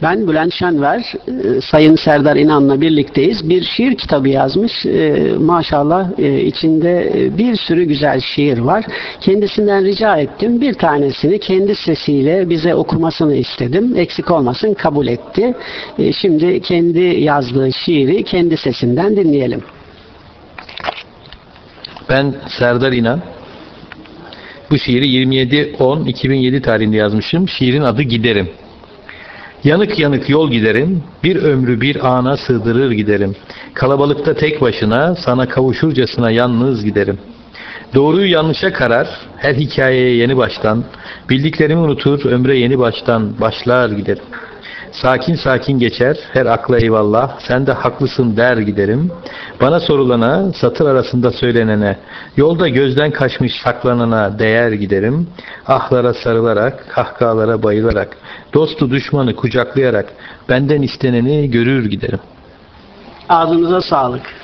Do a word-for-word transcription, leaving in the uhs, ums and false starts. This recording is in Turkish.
Ben Bülent Şenver, e, Sayın Serdar İnan'la birlikteyiz. Bir şiir kitabı yazmış. E, maşallah e, içinde e, bir sürü güzel şiir var. Kendisinden rica ettim. Bir tanesini kendi sesiyle bize okumasını istedim. Eksik olmasın, kabul etti. E, şimdi kendi yazdığı şiiri kendi sesinden dinleyelim. Ben Serdar İnan. Bu şiiri yirmi yedi on iki bin yedi tarihinde yazmışım. Şiirin adı Giderim. Yanık yanık yol giderim, bir ömrü bir ana sığdırır giderim. Kalabalıkta tek başına, sana kavuşurcasına yalnız giderim. Doğruyu yanlışa karar, her hikayeye yeni baştan, bildiklerimi unutur, ömre yeni baştan başlar giderim. Sakin sakin geçer, her akla eyvallah, sen de haklısın der giderim. Bana sorulana, satır arasında söylenene, yolda gözden kaçmış saklanana değer giderim. Ahlara sarılarak, kahkahalara bayılarak, dostu düşmanı kucaklayarak, benden isteneni görür giderim. Ağzınıza sağlık.